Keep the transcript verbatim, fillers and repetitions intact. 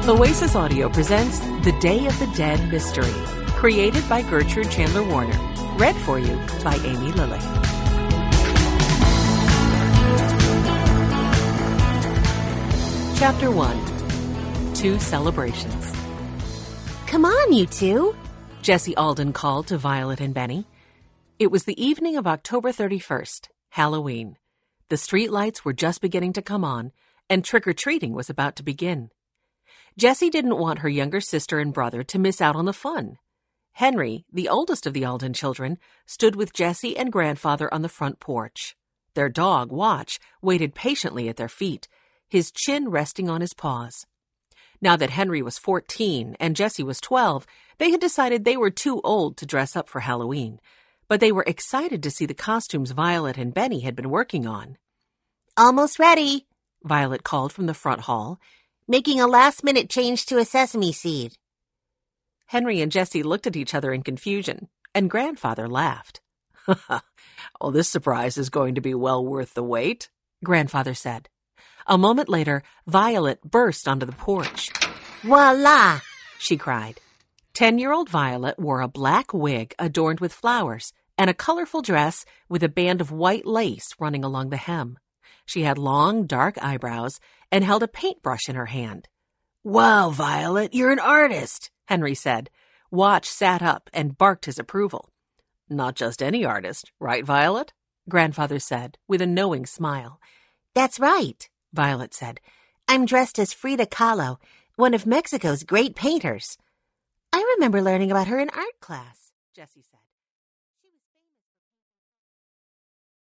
Oasis Audio presents The Day of the Dead Mystery, created by Gertrude Chandler Warner. Read for you by Amy Lilly. Chapter one. Two Celebrations. Come on, you two, Jessie Alden called to Violet and Benny. It was the evening of October thirty-first, Halloween. The street lights were just beginning to come on, and trick-or-treating was about to begin. Jessie didn't want her younger sister and brother to miss out on the fun. Henry, the oldest of the Alden children, stood with Jessie and grandfather on the front porch. Their dog, Watch, waited patiently at their feet, his chin resting on his paws. Now that Henry was fourteen and Jessie was twelve, they had decided they were too old to dress up for Halloween, but they were excited to see the costumes Violet and Benny had been working on. Almost ready, Violet called from the front hall. Making a last-minute change to a sesame seed. Henry and Jessie looked at each other in confusion, and grandfather laughed. "Well, this surprise is going to be well worth the wait," grandfather said. A moment later, Violet burst onto the porch. Voila! She cried. Ten-year-old Violet wore a black wig adorned with flowers and a colorful dress with a band of white lace running along the hem. She had long, dark eyebrows and held a paintbrush in her hand. "Wow, Violet, you're an artist," Henry said. Watch sat up and barked his approval. "Not just any artist, right, Violet?" grandfather said with a knowing smile. "That's right," Violet said. "I'm dressed as Frida Kahlo, one of Mexico's great painters. I remember learning about her in art class," Jessie said.